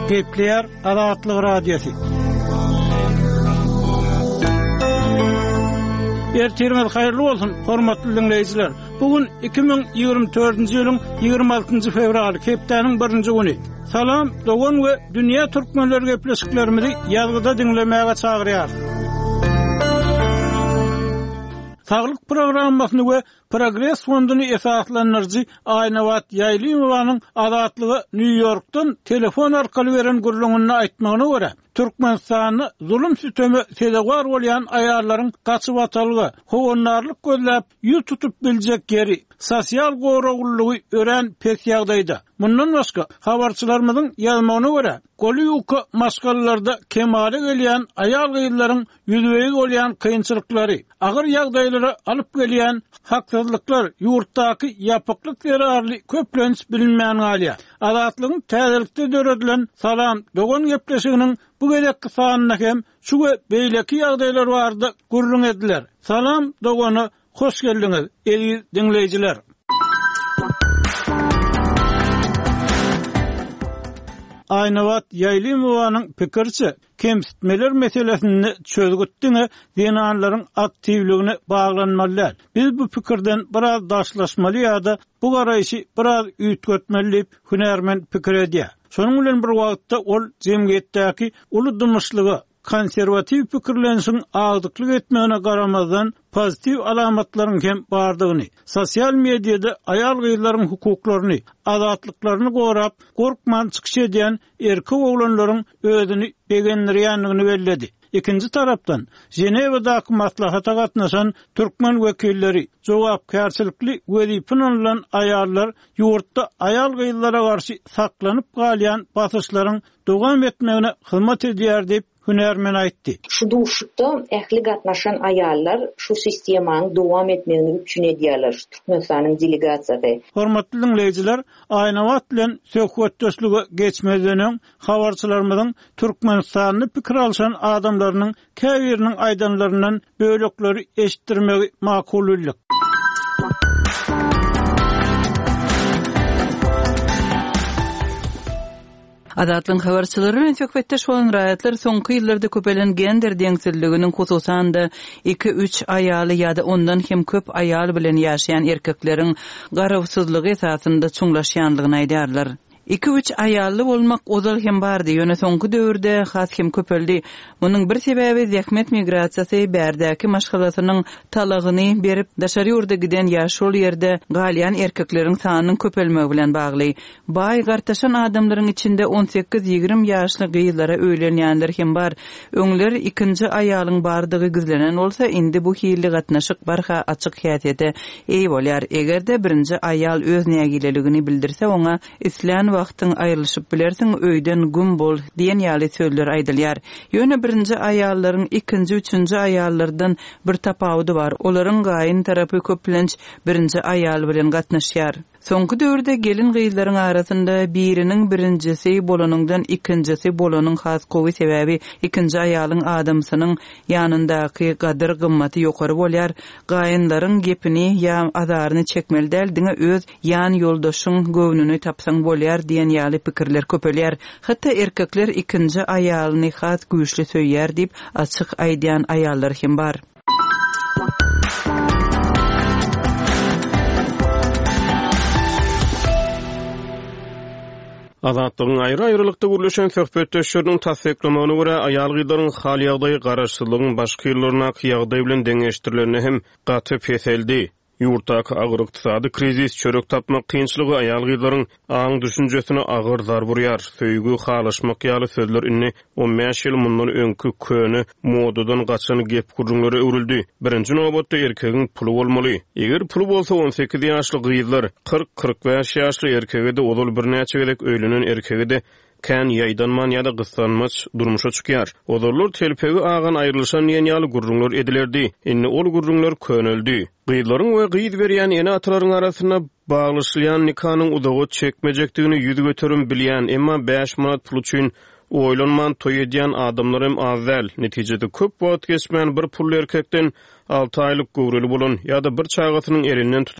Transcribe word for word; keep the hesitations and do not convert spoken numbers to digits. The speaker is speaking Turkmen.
Gepler Azatlyk Radiosu. Ertirmez hayırlı olsun, hormatly dinleyijiler. Bugün iki bin ýygrimi dördünji ýylyň ýygrimi altynjy fevraly, hepdeniň birinji güni. Salam, dogan we dünýä türkmenleri gepleşiklerimizi ýazgyda dinlemäge çagyrýar. Saglyk programmasyny we Progress fonduny esaslandyrjy Aynawat Ýaýlymowanyň Azatlygy New Yorkdan telefon arkaly beren gurulmagyny aýtmagyna görä, Türkmenistany zulüm sistemi sedewar bolýan aýallaryň gaçyp atalgy, howanlarlyk gözläp ýül tutup biljek ýeri, sosial goragullygy ören pek ýagdaýda. Mundan başga habarçylarymyzyň ýazmagyna görä, Goliyuka maskalarda kemale gelýän aýal gyýlaryň ýüzüge bolýan kynçylyklary, agyr ýagdaýlara alyp gelýän haksızlyklar, ýurtdaky ýapyklyk zararly köplenç bilinmeýän galýa. Azatlygyň täzelikde döredilen salam dogan gepleşiginiň bu gelekki sanyna hem şu beýleki ýagdaýlar bardy gurrun ediler. Salam dogany hoş geldiňiz, eýi dinleyijiler. Aynawat Ýaýlymowanyň pikirçi, kemsitmeler meselesini çözgütdiňe dinanlaryň aktivligine baglanmalylar. Biz bu pikirden biraz daşlaşmaly ýa-da bu garaýşy biraz üýtgetmeli hünärmen pikir edýär. Şonuň bilen bir wagtda ol jemgyýetdäki uly dymyşlygy, konserwatiw pikirlenişiň agdyklyk etmegine garamazdan pozitiv alamatlaryň hem bardygyny, sosial mediada aýal gyýlaryň hukuklaryny, azatlyklaryny gorap, gorkman çykyş edýän erkek oglanlaryň özüni begendirýänligini belledi. İkinci tarapdan Jenewadaky maslahata gatnaşan türkmen wekilleri jogapkärçilikli wezipini alan aýallar ýurtda aýal gyýlara garşy saklanyp galýan basyşlaryň dowam etmegine hyzmat edýär diýip hünärmen aýtdy. Şu duşukda ähli gatnaşan aýallar şu sistemanyň dowam etmegini üçin edýärler. Türkmenistanyň delegasiýasy. Hormatly dinleyijiler, Aynawat bilen söhbetdeşligi geçmezden habarçylarymyzyň Türkmenistanyny pikir alşan adamlarynyň käbiriniň aýdanlaryndan bölekleri eşitdirmegi makullyk. Azatlyň habarçylary bilen söhbetdeş bolan raýatlar soňky ýyllarda köpelen gender deňsizliginiň hususanda iki üç aýaly ýa-da ondan hem köp aýal bilen ýaşaýan erkekleriň garawsyzlygy esasında çuňlaşýanlygyny aýdýarlar. iki üç aýally bolmak ozal hem bardy. Ýöne soňky döwürde has hem köpeldi. Munyň bir sebäbi zähmet migrasiýasy bärdäki maşgalatynyň talagyny berip daşary ýurda giden ýaşul ýerde galýan erkekleriň sanynyň köpelmegi bilen bagly. Baý gartaşan adamlaryň içinde on sekiz ýygrimi ýaşly gyýlara öýlenýänler hem bar. Öňler ikinji aýalyň bardygy gizlenen bolsa, indi bu hili gatnaşyk barha açyk häsiýete eý bolýar. Egerde birinji aýal öz nägileligini bildirse, oňa islan wagtyň aýrylyşyp bilersiň, öýden gün bol diýen ýaly sözler aýdylýar. Ýöne birinji aýallaryň ikinji, üçünji aýallardan bir tapawdy bar. Olaryň gaýyn tarapy köplenç birinji aýal bilen gatnaşýar. Soňky döwürde gelin gyýlaryň arasynda biriniň birincisi bolanyňdan ikincisi bolanyň has gowy sebäbi ikinji aýalyň adamsynyň ýanyndaky gadyr gymmaty ýokary bolýar. Gaýynlaryň gepini ýa azaryny çekmeli däl, diňe öz ýan ýoldaşyň göwnüni tapsaň bolýar diýen ýaly pikirler köpelýär. Hatda erkekler ikinji aýalyny has güýçli söýýär diýip açyk aýdýan aýallar hem bar. Azatlygyň aýry-aýrylykda gürleşen söhbetdeşleriň tasdiklamagyna görä, aýal gyýlaryň hal ýagdaýy garaşsyzlygyň başga ýyllarna ýagdaý bilen deňeşdirilenine hem gaty feseldi. Ýurtdaky agyr ykdysady krizis, çörek tapmak kynçylygy aýal gyýlaryň aň düşünjesine agyr zar burýar. Söýgü, halaşmak ýaly sözler inni on beş ýyl mundan öňkü köni modadan gaçan gep gurrunlary öwrüldi. Birinji nowbatda erkegiň puly bolmaly. Eger puly bolsa on sekiz ýaşly gyýlar, kırk kırk beş ýaşly erkege de ozal bir näçe gelek öýlenen erkege de kän ýaýdanman ýa-da gyslanmaç durmuşa çykýar. Ozallar telpegi agan aýrylşan ýen ýaly gurrunlar edilerdi. Inni ol gurrunlar köneldi. Gyýlaryň we gyýd berýän ene atalaryň arasynda baglaşylýan nikanyň udagy çekmejekdigini ýüzü göterim bilýän, emma beş manat pul üçin oýlanman toý edýän adamlarym azal. Netijede köp wagt geçmän bir pully erkekden altı aýlyk gowrely bolan ýa-da bir çagatynyň elinden